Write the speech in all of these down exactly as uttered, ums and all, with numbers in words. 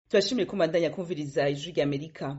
Turashimye ko mandanya kumviriza ijwi rya Amerika.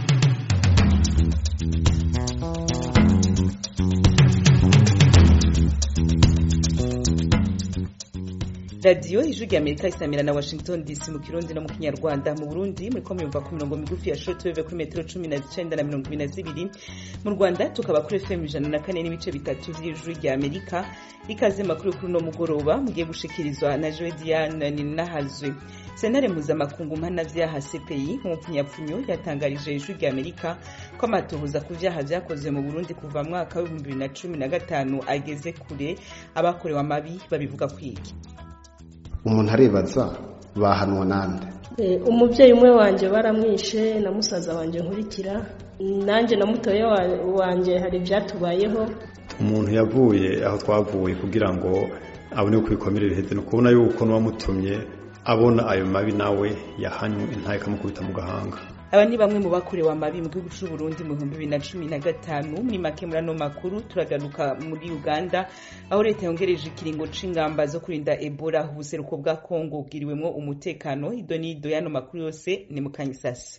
Radio ijwi rya Amerika isamira na Washington D C mu Kirundi no mu Kinyarwanda. Mu Burundi muri ko myumva ku mirongo migufi ya shortwave kuri metero cumi na zitandatu na mirongo ibiri na zibiri. Mu Rwanda tukaba kuri F M ijana na kane n'ibice bitatu vy'ijwi rya Amerika. Ikaze makuru kuri no mugoroba mugiye gushikirizwa na Joe Diane Ninahazwe. Sentare mpuzamakungu mpanavyaha C P I mu mpfunyapfunyo yatangarije ijwi rya Amerika ko amatohoza ku vyaha vyakozwe mu Burundi kuva mu mwaka wa bibiri na cumi na gatanu ageze kure, abakorewe amabi babivuga kwiki. Umuntu arebaza bahanwa nande. E, umuvyeyi umwe wanje baramwishe na musaza wanje nkurikira, nanje na mutoye wanje hari byatubayeho. Umuntu yavuye aho twavuye kugira ngo abone kwikomera ibiheze no kubona yuko n'uwamutumye abona ayo mabi nawe yahanywe intaye kamukubita mu gahanga. Aba ni bamwe mu bakorewe amabi mu gihugu cy'u Burundi mu bibiri na cumi na gatanu. Muri make muri ano makuru turagaruka muri Uganda aho leta yongereje ikiringo c'ingamba zo kurinda Ebola ubuseruko bwa Kongo bwiriwemwo umutekano. Idonido yano makuru yose ni mukanyisasi.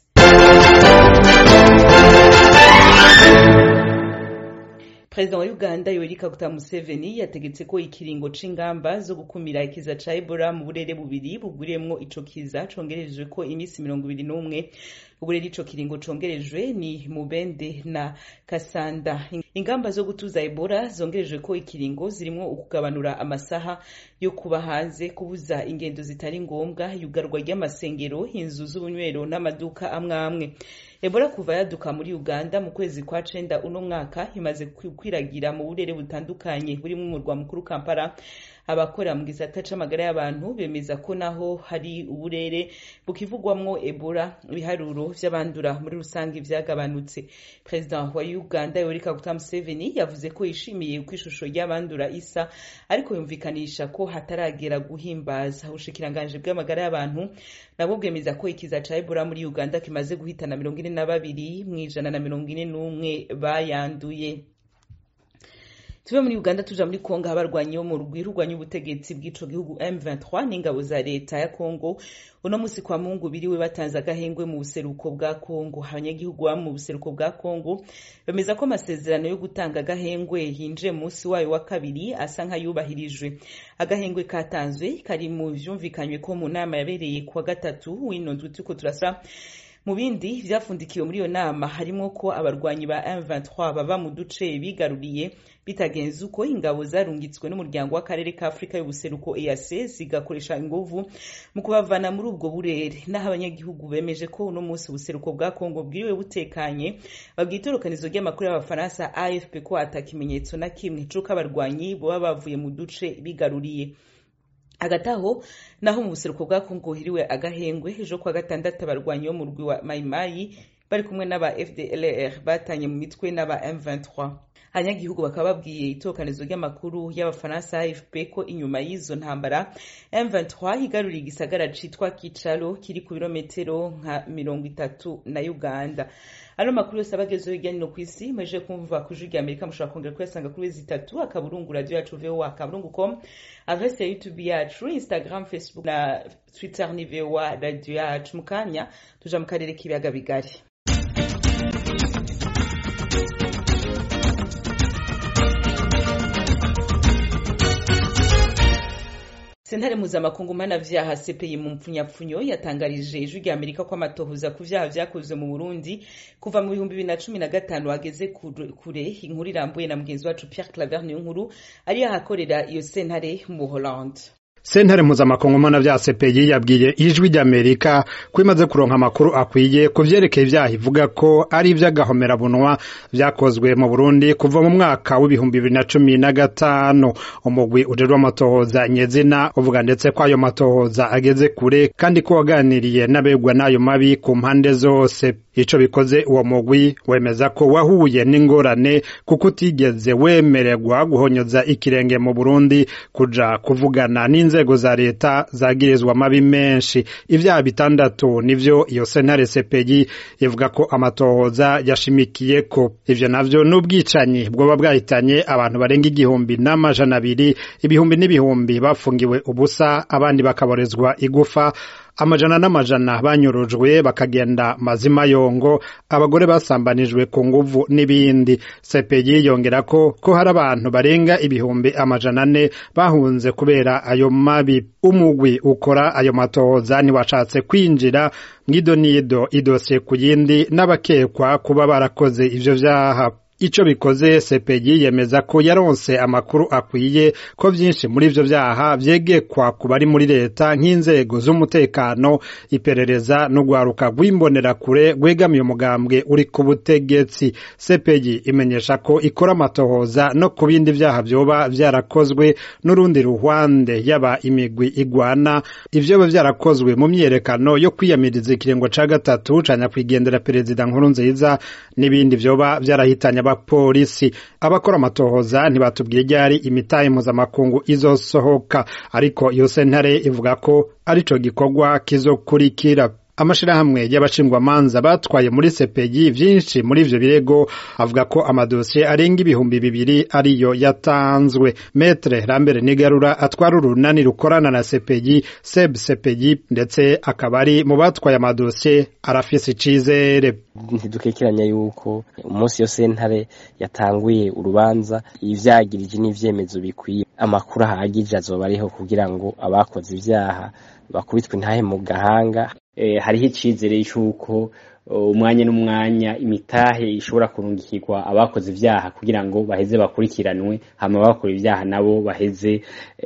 President wa Uganda Yoweri Kaguta Museveni yategetse ko ikiringo c'ingamba zo gukumira ikiza ca Ebola mu burere bubiri bugwiremwo ico kiza congerejwe ko imisi mirongo ibiri n'umwe. Uburere ico kiringo congerejwe ni Mubende na Kasanda. Ingamba zo gutuza Ebola zongerejwe ko ikiringo zirimwo ukugabanura amasaha yo kuba hanze, kubuza ingendo zitari ngombwa, yugarwa ry'amasengero, inzu z'ubunywero n'amaduka amwamwe. Ebola kuva yaduka muri Uganda mu kwezi kwa cenda uno mwaka imaze kwiragira mu burere butandukanye burimo umurwa mukuru Kampala. Abakora mu gisata c'amagara y'abantu bemeza ko naho hari uburere bukivugwamwo Ebola ibiharuro vy'abandura muri rusangi vyagabanutse. President wa Uganda Yoweri Kaguta Museveni yavuze ko yishimiye kwishusho y'abandura isa, ariko yumvikanisha ko hataragera guhimbaza. Ubushikiranganje bw'amagara y'abantu nabo bwemeza ko ikiza ca Ebola muri Uganda kimaze guhitana mirongo ine na babiri mwijana na mirongo ine n'umwe bayanduye. Tuve muri Uganda tuja muri Kongo abarwanyi bo mu rwirugwanya ubutegetsi bw'ico gihugu M vingt-trois n'ingabo za leta ya Kongo uno musi kwa Mungu biriwe batanze agahengwe mu buseruko bwa Kongo. Abanyagihugu ba mu buseruko bwa Kongo bemeza ko amasezerano yo gutanga agahengwe hinje musi wayo wa kabiri asa nka yubahirijwe. Agahengwe katanzwe kari mu vyumvikanywe ko mu nama yabereye kwa gatatu w'ino ndwi tuko turasa. Mu bindi vyafundikiwe muri iyo nama harimo ko abarwanyi ba M vingt-trois baba mu duce bigaruriye bitagenze uko ingabo zarungitswe n'umuryango w'akarere ka Afrika y'ubuseruko E A C zigakoresha inguvu mu kubavana muri ubwo burere. Naho abanyagihugu bemeje ko uno munsi ubuseruko bwa Kongo bwiriwe butekanye, babwitorokanizo ry'amakuru y'abafaransa A F P ko atakimenyetso na kimwe cuko abarwanyi boba bavuye mu duce bigaruriye. Agataho naho mu buseruko bwa Kongo hiriwe agahengwe ejo kwa gatandatu abarwanyi bo mu rwi wa Mai Mai bari kumwe n'aba F D L R batanye mu mitwe n'aba M vingt-trois. Abanyagihugu bakaba babwiye itokanizo ry'amakuru y'abafaransa A F P ko inyuma y'izo ntambara M vingt-trois igaruriye igisagara citwa Kicalo kiri ku birometero nka mirongo itatu na Uganda. Ano makuru yose abagezeho hirya no kw'isi mweje kumva ku ijwi rya Amerika mushobora kongera kuyasanga kuri wezi itatu akaburungu radio yacu V O A akaburungu com, adresse ya YouTube yacu, Instagram, Facebook na Twitter ni V O A radio yacu. Mukanya tuja mu karere k'ibiyaga bigari. Sentare mpuzamakungu mpanavyaha C P I mu mpfunyapfunyo yatangarije ijwi rya Amerika ko amatohoza ku vyaha vyakozwe mu Burundi kuva mu bihumbi bibiri na cumi na gatanu ageze kure. Inkuru irambuye na mugenzi wacu Pierre Claver niyo nkuru ari ahakorera iyo sentare mu Hollande. Sentare mpuzamakungu mpanavyaha C P I yabwiye ijwi rya Amerika ko imaze kuronka amakuru akwiye ku vyerekeye ivyaha ivuga ko ari ivy'agahomera bunwa vyakozwe mu Burundi kuva mu mwaka w'ibihumbi bibiri na cumi na gatanu. Umugwi ujejwe amatohoza nyezina uvuga ndetse ko ayo matohoza ageze kure kandi ko waganiriye n'abegwa n'ayo mabi ku mpande zose. Ico bikoze uwo mugwi wemeza ko wahuye n'ingorane kuko utigeze wemererwa guhonyoza ikirenge mu Burundi kuja kuvugana n'inzego za leta zagirizwa mabi menshi. Ivyaha bitandatu nivyo iyo sentare C P I ivuga ko amatohoza yashimikiye ko. Ivyo navyo n'ubwicanyi bwoba bwahitanye abantu barenga igihumbi n'amajana abiri, ibihumbi n'ibihumbi bafungiwe ubusa, abandi bakaborezwa igufa, amajana n'amajana banyurujwe bakagenda mazima yongo, abagore basambanijwe ku nguvu n'ibindi. C P I yongera ko ko hari abantu barenga ibihumbi amajana ane bahunze kubera ayo mabi. Umugwi ukora ayo matohoza ntiwashatse kwinjira mw'idonido idose ku yindi n'abakekwa kuba barakoze ivyo vyaha. Ico bikoze C P I yemeza ko yaronse amakuru akwiye ko vyinshi muri ivyo vyaha vyegekwa ku bari muri leta nk'inzego z'umutekano, iperereza no gwaruka rw'imbonera kure rwegamiye umugambwe uri ku butegetsi. C P I imenyesha ko ikora amatohoza no ku bindi vyaha vyoba vyarakozwe n'urundi ruhande yaba imigwi igwana, ivyo vyarakozwe mu myerekano yo kwiyamiriza ikiringo ca gatatu ca nyakwigendera perezida Nkurunziza n'ibindi vyoba vyarahitanye abapolisi. Abakora amatohoza ntibatubwiye ryari imitahe mpuzamakungu izosohoka, ariko iyo sentare ivuga ko arico gikorwa kizokurikira. Amashirahamwe y'abashingwamanza batwaye muri C P I vyinshi muri ivyo birego avuga ko amadosiye arenga ibihumbi bibiri ariyo yatanzwe. Maître Lambert Nigarura atwara urunani rukorana na C P I Seb C P I ndetse akaba ari mu batwaye amadosiye arafise icizere. Ntidukekeranya yuko umunsi yo sentare yatanguye urubanza ivyagirije n'ivyemezo bikwiye, amakuru ahagije azoba ariho kugira ngo abakoze ivyaha bakubitwe intahe mu gahanga. Eh, hariho icizere cyuko umwanya n'umwanya imitahe ishobora kurungikirwa abakoze ivyaha kugira ngo baheze bakurikiranwe, hama bakora ivyaha nabo baheze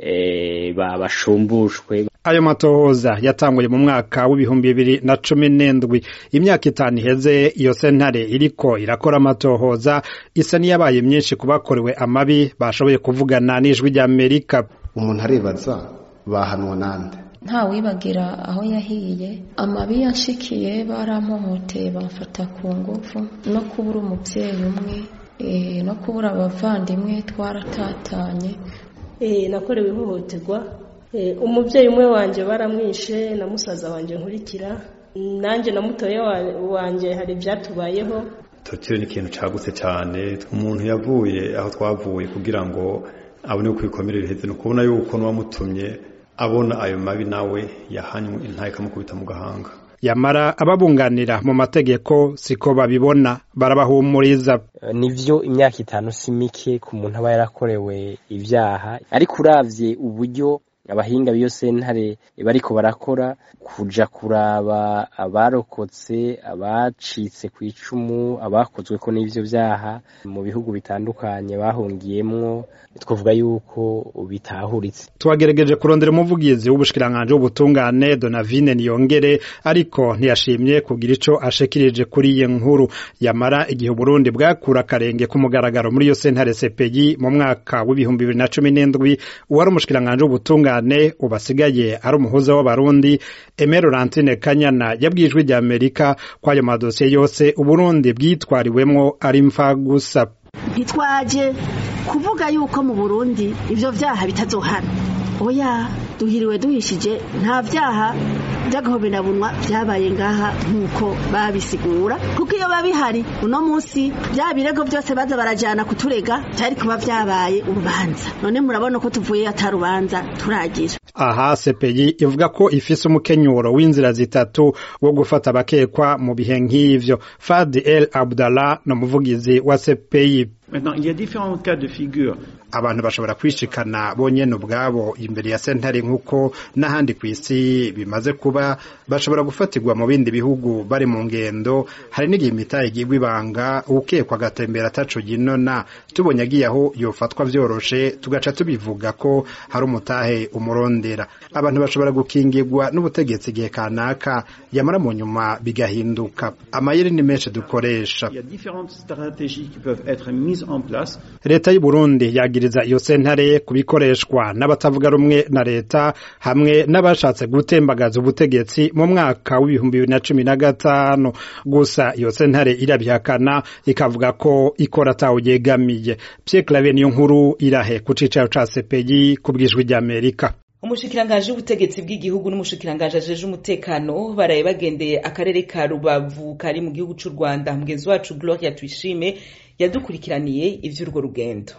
eh, bashumbushwe. Ayo matohoza yatanguye mu mwaka w'ibihumbi bibiri na cumi n'indwi. Imyaka itanu iheze iyo sentare iriko irakora amatohoza isa niyabaye myinshi kubakorewe amabi bashoboye kuvugana n'ijwi ry'Amerika. Umuntu arebaza bahanwa nande? Nta wibagira aho yahiye. Amabi yanshikiye barampohoteye bamfata ku ngufu, no kubura umuvyeyi umwe, e, no kubura abavandimwe twaratatanye. Eh nakorewe ihohoterwa. E, umuvyeyi umwe wanje baramwishe na musaza wanje nkurikira, nanje na mutoye wanje hari byatubayeho. Totyo ni ikintu cagutse cyane. Umuntu yavuye aho twavuye kugira ngo abone kwikomera ibiheze, no kubona yuko n'uwamutumye abona ayo mabi nawe yahanywe intahe kamukubita mu gahanga. Yamara ababunganira mu mategeko siko babibona, barabahumuriza. Nivyo imyaka itanu simike ku muntu aba yarakorewe ivyaha, ariko uravye uburyo abahinga biyo sentare bariko barakora kuja kuraba abarokotse, abacitse ku icumu, abakozwe ko n'ivyo vyaha mu bihugu bitandukanye bahungiyemwo, twavuga yuko bitahuritse. Twagerageje kurondera umuvugizi w'ubushikiranganje w'ubutungane Donavine Niyongere, ariko ntiyashimye kugira ico ashikirije kuri iyi nkuru. Yamara igihe Burundi bwakura karenge ku mugaragaro muri iyo sentare C P I mu mwaka w'ibihumbi bibiri na cumi n'indwi, uwari umushikiranganje w'ubutungane ubasigaye ari umuhuza w'abarundi Aimé Laurentine Kanyana yabwijwe rya Amerika ko ayo madosiye yose Uburundi bwitwariwemwo ari mfa gusa. Ntitwaje kuvuga yuko mu Burundi ivyo vyaha bitazohana. Oya, duhiriwe duhishije nta vyaha by'agahobera bunwa vyabaye ngaha nkuko babisigura, kuko iyo babihari uno munsi bya birego byose baza barajana kuturega cyari kuba vyabaye urubanza. None murabona ko tuvuye atarubanza turagira. Aha C P I ivuga ko ifise umukenyuro w'inzira zitatu wo gufata abakekwa mu bihe nk'ivyo. Fadi El Abdallah no muvugizi wa C P I. Maintenant, il y a différents cas de figure. Abantu bashobora kwishikana bonyene ubwabo imbere ya sentare nkuko n'ahandi kw'isi bimaze kuba, bashobora gufatirwa mu bindi bihugu bari mu ngendo. Hari n'igihe imitahe igirwa ibanga, ukekwa agatembera ataco ginona, tubonye agiye aho yofatwa vyoroshe tugaca tubivuga ko hari umutahe umurondera. Abantu bashobora gukingirwa n'ubutegetsi igihe kanaka, yamara mu nyuma bigahinduka. Amayeri ni menshi dukoresha. Il y a différentes stratégies qui peuvent être mises en place. Leta y'u Burundi yagiriza iyo sentare kubikoreshwa n'abatavuga rumwe na leta hamwe n'abashatse gutembagaza ubutegetsi mu mwaka w'ibihumbi bibiri na cumi na gatanu. Gusa iyo sentare irabihakana ikavuga ko ikora atawuyegamiye. Pierre Claver niyo nkuru irahe ku cicaro ca C P I kubwijwe rya Amerika. Umushikiranganje w'ubutegetsi bw'igihugu n'umushikiranganje ajeje umutekano baraye bagendeye akarere ka Rubavu kari mu gihugu c'u Rwanda. Mugenzi wacu Gloria Twishime yadukurikiraniye ivy'urwo rugendo.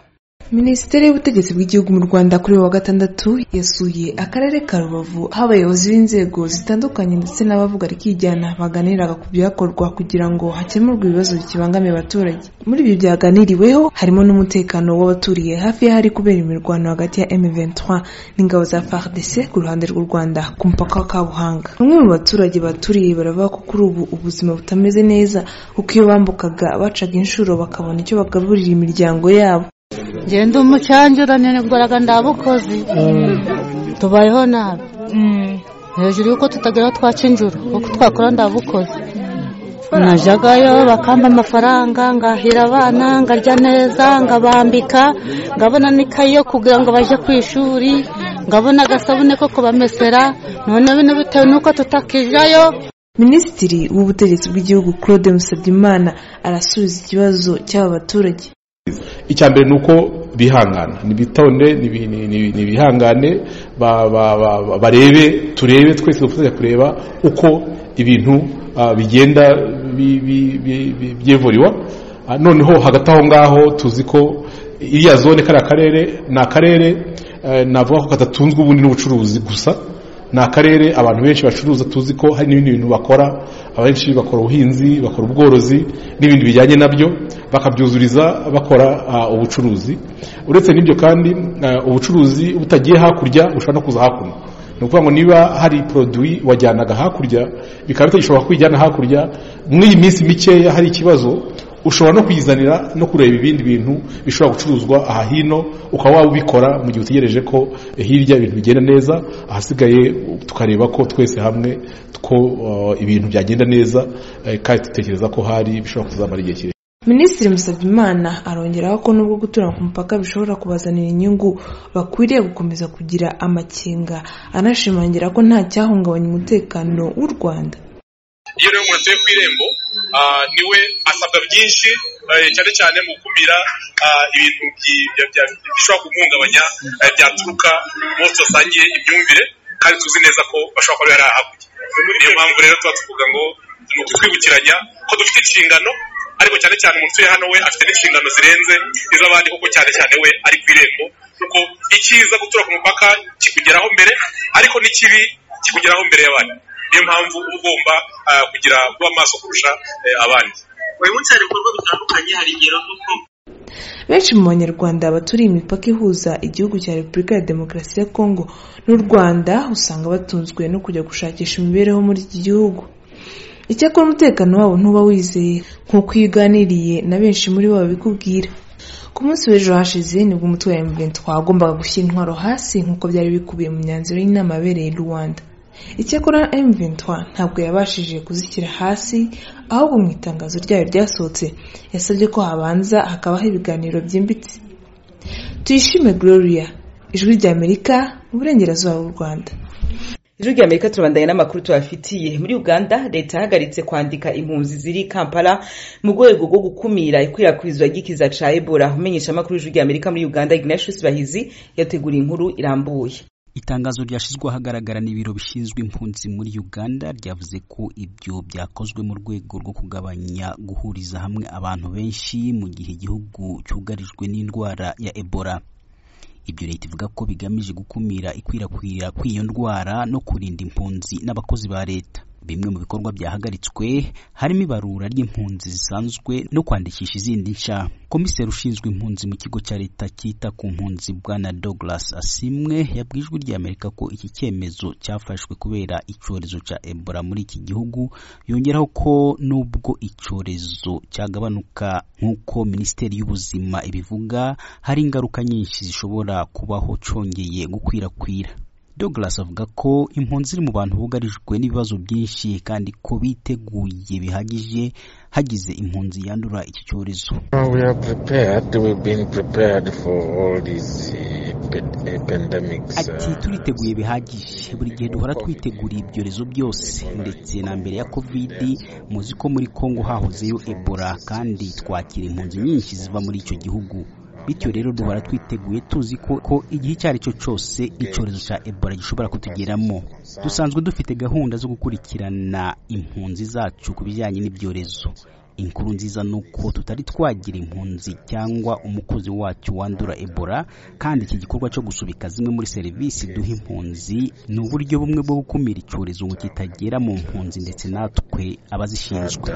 Minisiteri y'ubutegetsi bw'igihugu mu Rwanda kuri wa gatandatu yasuye akarere ka Rubavu aho abayobozi b'inzego zitandukanye ndetse n'abavuga rikijyana baganiraga ku byakorwa kugira ngo hakemurwe ibibazo bikibangamiye abaturage. Muri ibi byaganiriweho harimo n'umutekano w'abaturiye hafi y'ahari kubera imirwano hagati ya M vingt-trois n'ingabo za F A R D C ku ruhande rw'u Rwanda ku mupaka wa Kabuhanga. Bamwe mu baturage baturiye baravuga ko kuri ubu ubuzima butameze neza kuko iyo bambukaga bacaga inshuro bakabona icyo bagaburira imiryango yabo. Ngenda umucyanjura nengoraga ndabukozi tubayeho nabi hejuru yuko tutagera twacinjura kuko twakora ndabukozi najagayo bakamba amafaranga ngahira abana ngarya neza ngabambika ngabona nikayo kugira ngo baje ku ishuri ngabona agasabune ko kubamesera none bino bitewe nuko tutakijayo. Minisitiri w'ubutegetsi bw'igihugu Claude Musabyimana arasubiza ikibazo cy'aba baturage. Icya mbere nuko bihangana nibitonde nibihangane barebe turebe twese dufatanya kureba uko ibintu bigenda byevuriwa. Noneho hagati aho ngaho tuzi ko iriya zone kari akarere ni akarere navuga ko katatunzwe ubundi n'ubucuruzi gusa, ni akarere abantu benshi bacuruza, tuzi ko hari n'ibindi bintu bakora, abenshi bakora ubuhinzi, bakora ubworozi n'ibindi bijyanye nabyo bakabyuzuriza bakora uh, ubucuruzi. Uretse n'ibyo kandi uh, ubucuruzi butagiye hakurya bushobora no kuza hakuno. Ni ukuvuga ngo niba hari produit wajyanaga hakurya bikaba bitagishobora kwijyana hakurya mw'iyi minsi mikeya hari ikibazo, ushobora no kuyizanira no kureba ibindi bintu bishobora gucuruzwa aha hino ukaba wabikora mu gihe utegereje ko hirya ibintu bigenda neza, ahasigaye tukareba ko twese hamwe ko uh, ibintu byagenda neza uh, kandi dutekereza ko hari bishobora kuzamara igihe kirekire. Minisitiri Musabyimana arongeraho ko nubwo gutura ku mupaka bishobora kubazanira inyungu bakwiriye gukomeza kugira amakenga, anashimangira ko nta cyahungabanya umutekano w'u Rwanda. Iyo rero umuntu atuye ku irembo niwe asabwa byinshi cyane cyane mu gukumira ibintu bishobora kumuhungabanya byaturuka mu basangiye imyumvire kandi tuzi neza ko bashobora kuba bari hakurya. Niyo mpamvu rero tuba tuvuga ngo ni ukwibukiranya ko dufite inshingano, ariko cyane cyane umuntu utuye hano we afite n'inshingano zirenze iz'abandi kuko cyane cyane we ari ku irembo, kuko icyiza gutura ku mupaka kikugeraho mbere ariko n'ikibi kikugeraho mbere y'abandi. Niyo mpamvu uba ugomba kugira kuba maso kurusha abandi. Uyu munsi hari ibikorwa bitandukanye, hari ingero z'uko benshi mu banyarwanda baturiye imipaka ihuza igihugu cya Repubulika ya Demokarasi ya Kongo n'u Rwanda usanga batunzwe no kujya gushakisha imibereho muri iki gihugu. Icyakora umutekano wabo ntuba wizeye nk'uko iyo uganiriye na benshi muri bo babikubwira. Ku munsi w'ejo hashize nibwo umutwe wa M vingt-trois wagombaga gushyira intwaro hasi nk'uko byari bikubiye mu myanzuro y'inama yabereye i Rwanda. Icyakora M vingt-trois ntabwo yabashije kuzishyira hasi, ahubwo mu itangazo ryayo ryasohotse yasabye ko habanza hakabaho ibiganiro byimbitse. Tuyishime Gloria, Ijwi ry'Amerika mu burengerazuba bw'u Rwanda. Ijwi ry'Amerika turabandanya n'amakuru tubafitiye. Muri Uganda leta yahagaritse kwandika impunzi ziri Kampala mu rwego rwo gukumira ikwirakwizwa ry'ikiza ca Ebola. Umenyesha amakuru Ijwi ry'Amerika muri Uganda Ignatius Bahizi yategura inkuru irambuye. Itangazo ryashizwe ahagaragara n'ibiro bishinzwe impunzi muri Uganda ryavuze ko ibyo byakozwe mu rwego rwo kugabanya guhuriza hamwe abantu benshi mu gihe igihugu cyugarijwe n'indwara ya Ebola. Ibyo leta ivuga ko bigamije gukumira ikwirakwira kw'iyo ndwara no kurinda impunzi n'abakozi ba leta. Bimwe mu bikorwa byahagaritswe harimo ibarura ry'impunzi zisanzwe no kwandikisha izindi nshya. Komiseri ushinzwe impunzi mu kigo cya leta cyita ku mpunzi Bwana Douglas Asimwe yabwijwe ry'Amerika ko iki cyemezo cyafashwe kubera icyorezo cya Ebola muri iki gihugu, yongeraho ko nubwo icyorezo cyagabanuka nk'uko Minisiteri y'Ubuzima ibivuga, hari ingaruka nyinshi zishobora kubaho cyongeye gukwirakwira. Douglas avuga ko impunzi ziri mu bantu bugarijwe n'ibibazo byinshi kandi ko biteguye bihagije hagize impunzi yandura iki cyorezo. We are prepared, we've been prepared for all these uh, pandemics. Ati turiteguye bihagije, buri gihe duhora twitegura ibyorezo byose, ndetse na mbere ya Covid muzi ko muri Kongo hahozeyo Ebola kandi twakira impunzi nyinshi ziva muri icyo gihugu. Bityo rero duhora twiteguye tuzi ko ko igihe cyari cyo cyose icyorezo cya Ebola gishobora kutugeramo. Dusanzwe dufite gahunda zo gukurikirana impunzi zacu ku bijyanye n'ibyorezo. inkuru nziza nuko tutari twagira impunzi cyangwa umukozi wacu wandura Ebola, kandi iki gikorwa cyo gusubika zimwe muri serivisi duha impunzi ni uburyo bumwe bwo gukumira icyorezo ngo kitagera mu mpunzi ndetse natwe abazishinzwe.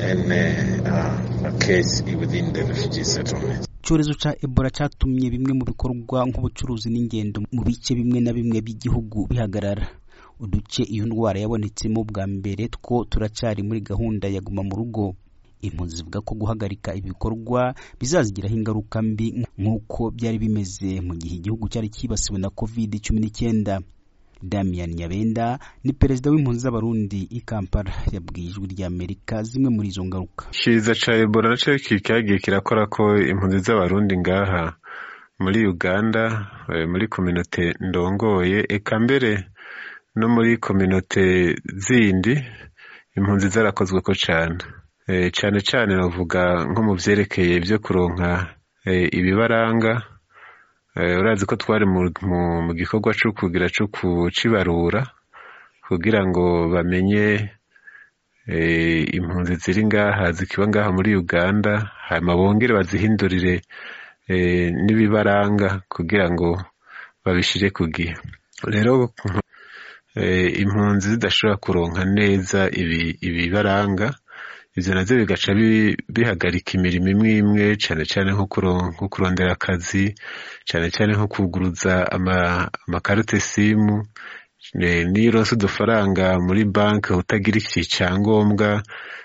Icyorezo ca Ebola cyatumye bimwe mu bikorwa nk'ubucuruzi n'ingendo mu bice bimwe na bimwe by'igihugu bihagarara. Uduce iyo ndwara yabonetsemo bwa mbere two turacyari muri gahunda ya guma mu rugo. Impunzi zivuga ko guhagarika ibikorwa bizazigiraho ingaruka mbi nk'uko byari bimeze mu gihe igihugu cyari kibasiwe na covid cumi n'icyenda. Damian Nyabenda ni perezida w'impunzi z'abarundi i Kampala, yabwiye ijwi rya Amerika zimwe muri izo ngaruka. Kiza ca Ebola naco kikagiye kirakora ko impunzi z'abarundi ngaha muri Uganda, muri community ndongoye, eka mbere no muri community zindi impunzi zarakozwe ko cyane. E, cyane cyane navuga nko mu vyerekeye byo kuronka e, ibibaranga. E, urazi ko twari mu, mu, mu gikorwa cyo kugira cyo kucibarura kugira ngo bamenye e, impunzi ziri ngaha zikiba ngaha muri Uganda, hanyuma bongere bazihindurire e, n'ibibaranga kugira ngo babishire ku gihe. Rero e, impunzi zidashobora kuronka neza ibi ibibaranga, ivyo navyo bigaca bihagarika imirimo imwe imwe, cyane cyane nko kurondera akazi, cyane cyane nko kuguruza amakarite simu, n'ironse udufaranga muri banki utagira iki cyangombwa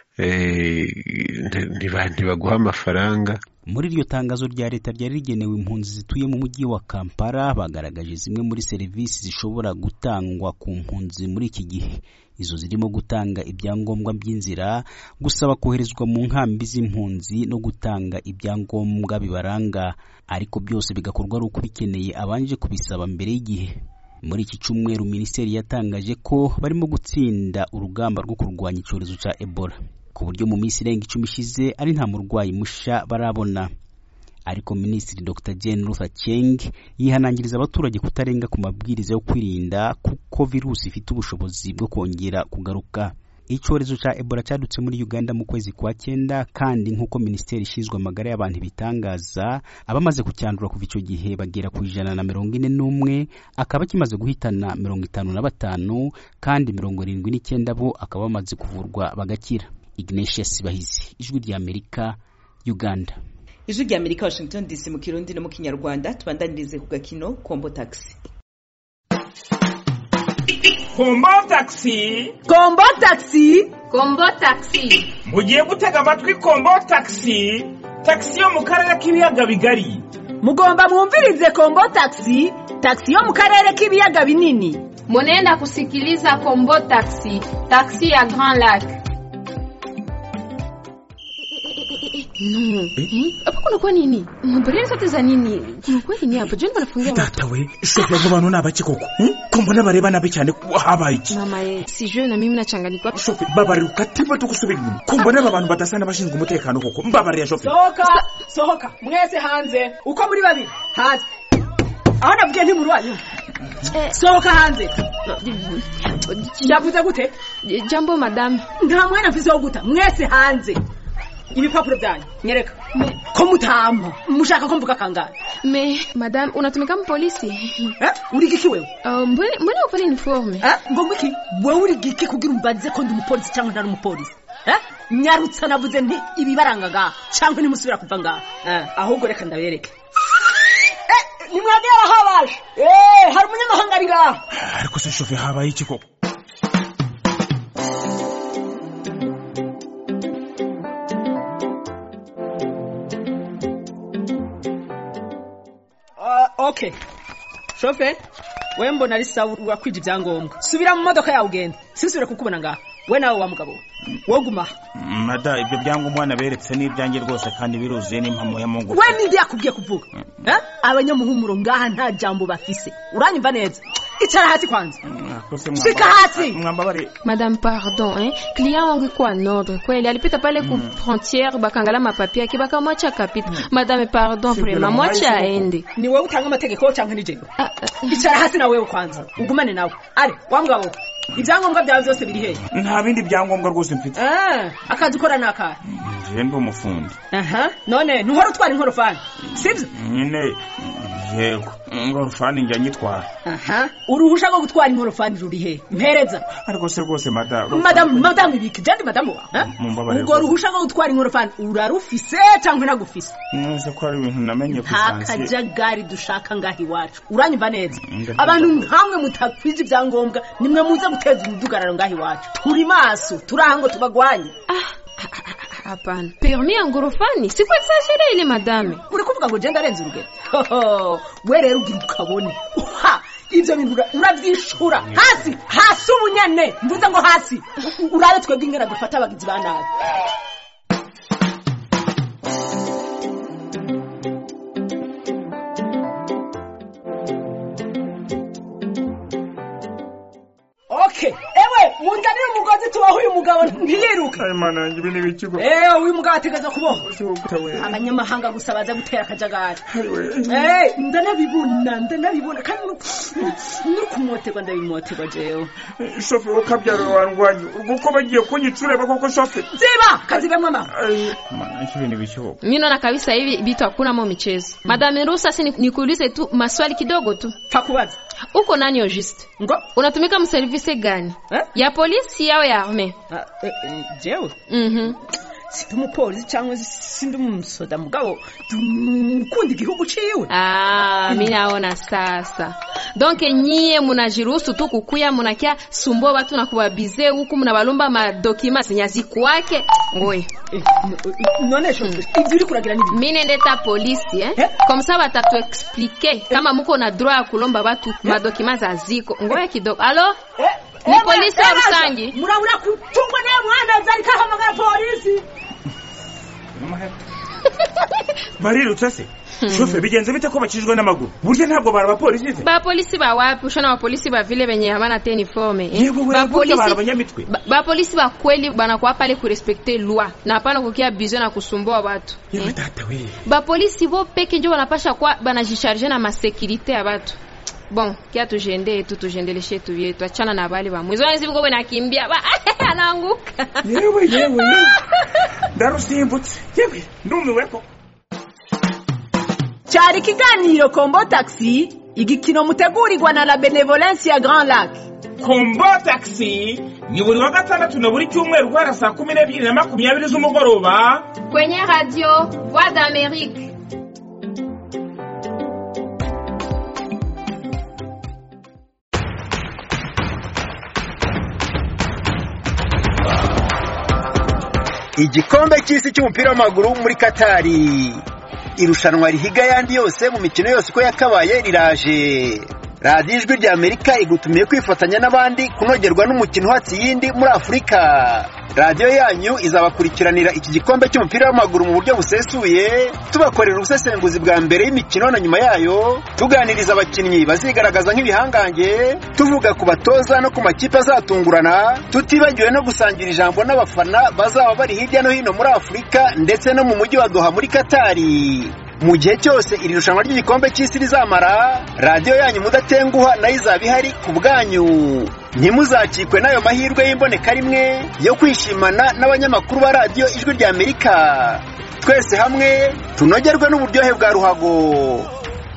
ntibaguha amafaranga. Muri iryo tangazo rya leta ryari rigenewe impunzi zituye mu mujyi wa Kampala, bagaragaje zimwe muri serivisi zishobora gutangwa ku mpunzi muri iki gihe. Izo zirimo gutanga ibyangombwa by'inzira, gusaba koherezwa mu nkambi z'impunzi no gutanga ibyangombwa bibaranga, ariko byose bigakorwa ari uko bikeneye abanje kubisaba mbere y'igihe. Muri iki cyumweru minisiteri yatangaje ko barimo gutsinda urugamba rwo kurwanya icyorezo cya Ebola, ku buryo mu minsi irenga icumi ishize ari nta murwayi musha barabona. Ariko Minisitiri Doctor Jane Ruth Aceng yihanangiriza abaturage kutarenga ku mabwiriza yo kwirinda kuko virusi ifite ubushobozi bwo kongera kugaruka. Icyorezo cya Ebola cyadutse muri Uganda mu kwezi kwa cyenda, kandi nk'uko Minisiteri ishinzwe amagara y'abantu bitangaza, abamaze kucyandura kuva icyo gihe bagera ku ijana na mirongo ine n'umwe, akaba kimaze guhitana mirongo itanu na batanu, kandi mirongo irindwi n'icyenda bo akaba bamaze kuvurwa bagakira. Ignatius Bahizi, ijwi rya Amerika, Uganda. Ijwi rya Amerika, Washington D C, mu Kirundi no mu Kinyarwanda. Tubandanirize ku gakino Kombo Taxi. Kombo Taxi, Kombo Taxi, Kombo Taxi. Mugiye gutega amatwi Kombo Taxi, taxi yo mu karere k'ibiyaga bigari. Mugomba mwumvirize Kombo Taxi, taxi yo mu karere k'ibiyaga binini. Munenda kusikiliza Kombo Taxi, taxi ya Grand Lac. No. Eh? Hapo kuna kwa nini? Mbona sote za nini? Kuna kwa nini hapo? Jeni banafungia watu. Data we, shofu ngo bantu nabaki koko. Hmm? Kombona bareba nabi cyane habaye iki? Mama ye, si je na mimi nachanganyikwa. Shofu babari ukatiba tukusubira. Kombona abantu badasana bashinzwe umutekano koko. Mbabari ya shofu. Sohoka, sohoka. Mwese hanze. Uko muri babiri? Hanze. Aho navuge nti murwanyu. Sohoka hanze. Yavuze gute? Jambo madame. Nta mwana mfise wo guta. Mwese hanze. Ibipapuro byanyu nyereka ko mutamba mushaka ko mvuga kangahe. Me madame unatumika mu polisi? Eh uri giki wewe? Uh, mbona mbona ufanye uniforme? Eh ngo ngiki wewe uri giki kugira umbaze ko ndi umupolisi cyangwa ntari umupolisi? Eh nyarutsa navuze nti ibibarangaga cyangwa ni musubira kuva ngaha. Eh ahubwo reka ndabereke. Eh ni mwagera habaje. Eh hari umunyamahanga ari ngaha. Ariko se shofe habaye iki koko? Okay. Shofe, we mbona ari sawa wakwije ibyangombwa. Subira mu modoka yawe ugenda. Sinsubire kukubona ngaha. We nawe wa mugabo. Woguma. Mada ibyo byangombwa naberetse n'ibyange rwose kandi biruzuye n'impamo ya Mungu. We nindi yakubwiye kuvuga. Eh? Abanyamuhumuro ngaha nta jambo bafise. Uranyumva neza. Icara hasi kwanza. Shika hasi. Mwambabare. Madame pardon, hein. Client wangu kwa ordre. Kweli alipita pale ku frontière bakangala mapapi yake bakamwacha kapita. Madame pardon vraiment mwacha aende. Ni wewe utanga amategeko cyangwa ni je? Icara hasi na wewe kwanza. Ugumane nawe. Ari, wamugabo. Ibyangombwa byawe byose biri hehe? Nta bindi byangombwa rwose mfite. Eh, akazi ukora nakara. je ndi umufundi. Aha, none ntuhora utwara inkorofani sibyo? Nyine yego inkorofani njya nyitwara. Aha, uruhusha rwo gutwara inkorofani ruri he? Mpereza. Ariko se rwose madam. Madam, madam ibiki jandi madam wa? Mumbabarire. Ubwo ruhusha rwo gutwara inkorofani urarufise cyangwa nagufise? Nze ko ari ibintu namenye kusanze. Hakajagari dushaka ngahi iwacu. Uranyumva neza? Abantu nkamwe mutakwiza ibyangombwa nimwe muze guteza umudugararo ngahi iwacu. Turi maso, turahango tubagwanye. Hapana. Permis ya ngorofani si kwa exagere ile madame. Uri kuvuga ngo genda renze urugero. We rero ugira ukabone. Ha, ivyo bintu uravyishura. Hasi, hasi umunyane. Mvuze ngo hasi. Urabe twebwe ingera dufata abagizi ba nabi. Okay, ewe mundanira umugozi tubaho uyu mugabo ntiyiruka. Ay mana ngibi nibikigo. Eh, uyu mugabo ategeza kuboha. Abanyamahanga gusa baza gutera akajagari. Eh, ndanabibona, ndanabibona kandi nuri kumoterwa ndabimoterwa jewe. Shofe ukabyaro wangwanye. Uko bagiye kunyicure bakoko shofe. Ziba, kazibemwe mama. Mana ngibi nibikigo. Mimi naona kabisa hivi vitu hakuna mo michezo. Madame Rusa si nikuulize tu maswali kidogo tu. Takuwaza. Uko nani yo just? Ngo unatumika mu service gani? Eh? Ya polisi yao ya arme? Ah, eh, eh, jewe. Mhm. Sindi umupolisi cyangwa sindi umusoda mugabo ukundi igihugu ciwe. Ah, mimi naona sasa. Donc nyie munajiruhusu tu kukuya munakia sumbo watu na kuwabize huku mnabalomba ma documents nyazi kwake. Ngoye. None sho ibyo uri kuragira nibi. Mimi ndeta polisi eh? eh? Comme ça batatu expliquer kama muko na droit ya kulomba watu eh? ma documents aziko. Ngoye kidogo. Allo? Eh? Ni polisi ya Rusangi. Murabura kutungwa naye mwana zari kahamagara polisi. Mariro utase. Shofe bigenze bite ko bakijwe n'amaguru. Burya ntabwo baraba polisi ze. Ba polisi ba wapi ushana wa polisi ba vile benye habana tena uniforme. Eh? Ba polisi abanyamitwe. Ba, ba polisi ba kweli banakuwa pale ku respecter loi. Na hapana kukia bizo na kusumbua watu. Yewe tata we. Ba polisi bo peke ndio wanapasha kwa banajicharger na masécurité ya watu. Bon, kia tujende tu tujendeleshe tu yetu achana na bali ba mwizo nzi biko benakimbia ba anaanguka. Yewe yewe yewe. Ndarusimbutse. Yewe ndumiweko. Cyari kiganiro Kombo Taxi, igikino mutegurirwa na la Benevolence ya Grand Lac. Kombo Taxi ni buri wa gatandatu na buri cyumweru guhera saa kumi n'ebyiri na makumyabiri z'umugoroba kwenye radio Voix d'Amérique. Igikombe cy'isi cy'umupira w'amaguru muri Katari. Irushanwa rihiga yandi yose mu mikino yose ko yakabaye riraje. Radio Ijwi rya Amerika igutumiye kwifatanya n'abandi kunogerwa n'umukino hatsi yindi muri Afrika. Radio yanyu izabakurikiranira iki gikombe cy'umupira w'amaguru mu buryo busesuye, tubakorera ubusesenguzi bwa mbere y'imikino na nyuma yayo, tuganiriza abakinnyi bazigaragaza nk'ibihangange, tuvuga ku batoza no ku makipe azatungurana, tutibagiwe no gusangira ijambo n'abafana bazaba bari hirya no hino muri Afrika ndetse no mu mujyi wa Doha muri Katari. Mu gihe cyose iri rushanwa ry'igikombe cy'isi rizamara, radio yanyu mudatenguha nayo izaba ihari ku bwanyu. Ntimuzacikwe n'ayo mahirwe y'imboneka rimwe yo kwishimana n'abanyamakuru ba radio Ijwi rya Amerika. Twese hamwe tunogerwe n'uburyohe bwa ruhago.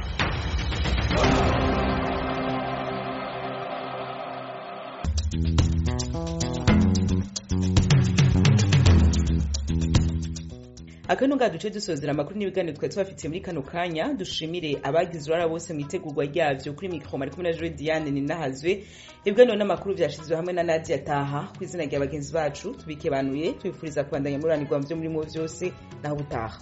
Akano gaduce dusozera makuru n'ibiganiro twa twafitiye muri kano kanya. Dushimire abagize urara bose mu itegurwa ryavyo kuri micro mari kumwe na Joe Diane ni nahazwe. Ibiganiro n'amakuru byashizwe hamwe na Nadia Taha ku izina rya bagenzi bacu tubikebanuye twifuriza kubandanya muranirwa mu byo muri mu byose naho butaha.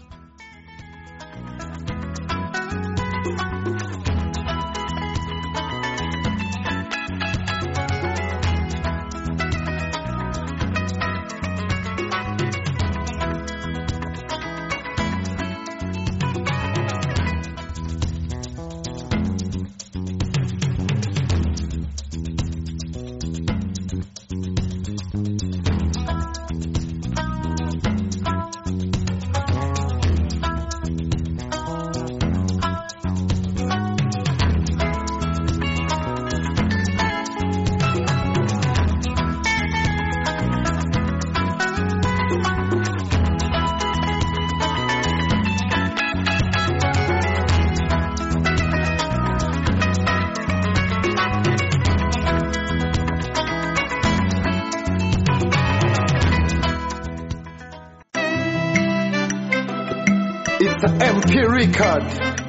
M P Record,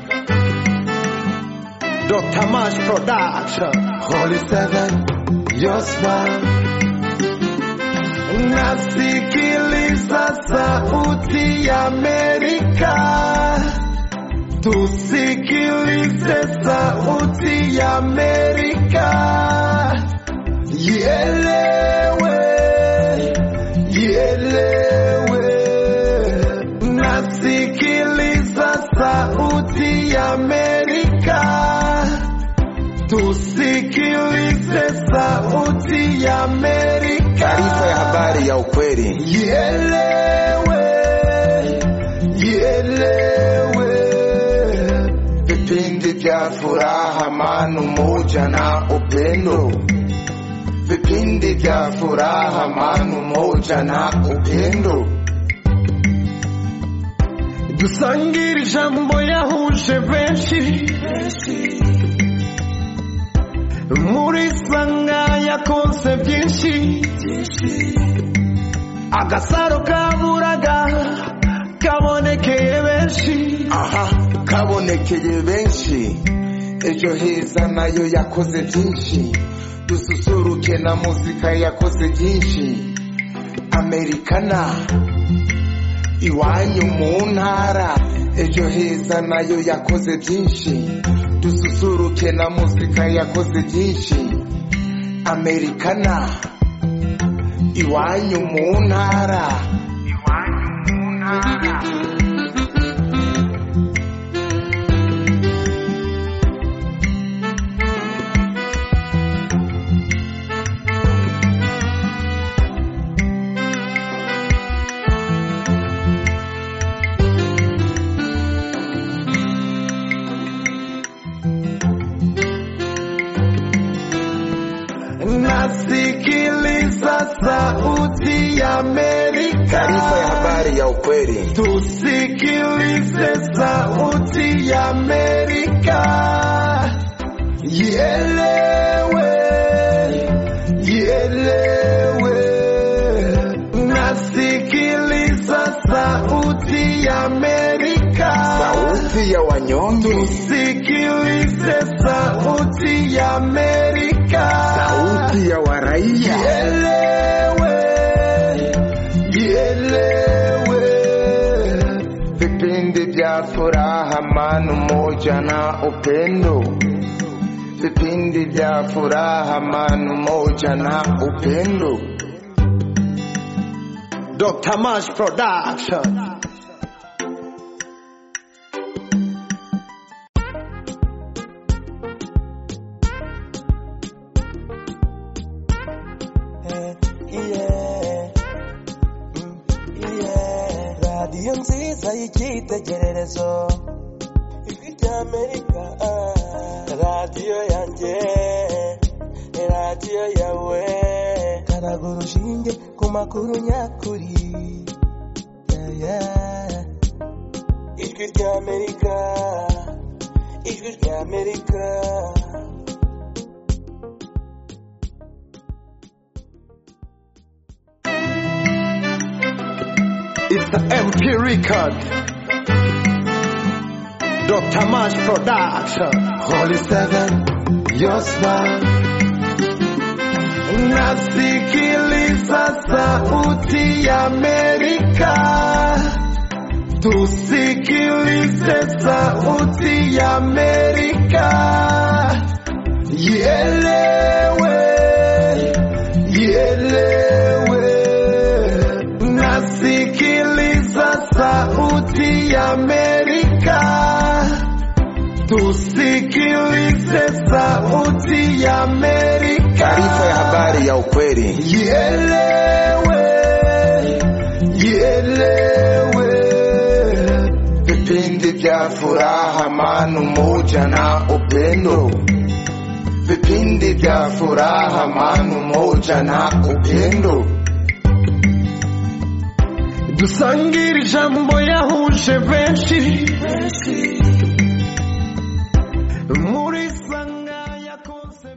Doctor Mash Production, Holy Seven, Yosma. Nasikiliza sauti ya Amerika, tusikilize sauti ya Amerika, ielewe, ielewe. Nasikiliza sauti ya Amerika, tusikilize sauti ya Amerika. Taarifa ya habari ya ukweli. Ielewe, ielewe. Vipindi vya furaha, amani, umoja na upendo. Vipindi vya furaha, amani, umoja na upendo. Dusangire ijambo yahuje benshi, muri sanga yakonse byinshi, agasaro kaburaga kabonekeye benshi. Aha, kabonekeye benshi. Ejo heza nayo yakoze byinshi, dususuruke na muzika yakoze byinshi. Amerikana iwanyu mu ntara. Ejo heza nayo yakoze byinshi, dususuruke na muzika yakoze byinshi. Amerikana iwanyu mu ntara. Iwanyu mu ntara. Nasikiliza sauti ya Amerika. Taarifa ya habari ya ukweli. Tusikilize sauti ya Amerika. Ielewe, ielewe. Nasikiliza sauti ya Amerika. Sauti ya wanyonge. Tusikilize sauti ya Amerika. Sauti ya waraia. Ielewe, ielewe. Vipindi vya furaha, amani, umoja na upendo. Vipindi vya furaha, amani, umoja na upendo. Doctor Mash Production. Radiyo nziza y'icyitegererezo, ijwi ry'Amerika, radiyo yanjye, radiyo yawe. Karaga urushinge ku makuru nyakuri, yeah, yeah. Ijwi ry'Amerika, ijwi ry'Amerika. It's the M P Record, Doctor Mash Production, Holy Seven, Yosma. Nasikiliza sauti ya Amerika, tusikilize sauti ya Amerika. Ielewe, ielewe. Nasikiliza sauti ya Amerika, tusikilize sauti ya Amerika. Taarifa ya habari ya ukweli. Ielewe, ielewe. Vipindi vya furaha, amani, umoja na upendo. Vipindi vya furaha, amani, umoja na upendo. Dusangire ijambo yahuje benshi, muri sanga